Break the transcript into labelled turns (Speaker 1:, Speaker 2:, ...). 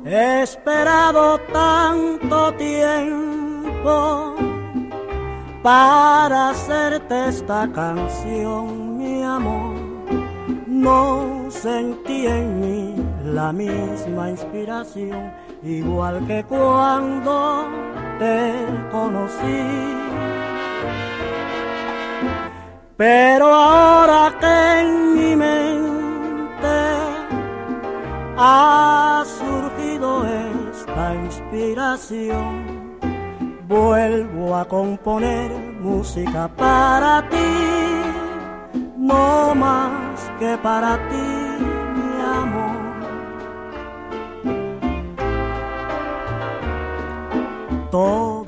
Speaker 1: He esperado tanto tiempo para hacerte esta canción, mi amor. No sentí en mí la misma inspiración, igual que cuando te conocí. Pero ahora que en mi mente ha surgido esta inspiración, vuelvo a componer música para ti, no más que para ti, mi amor. Todo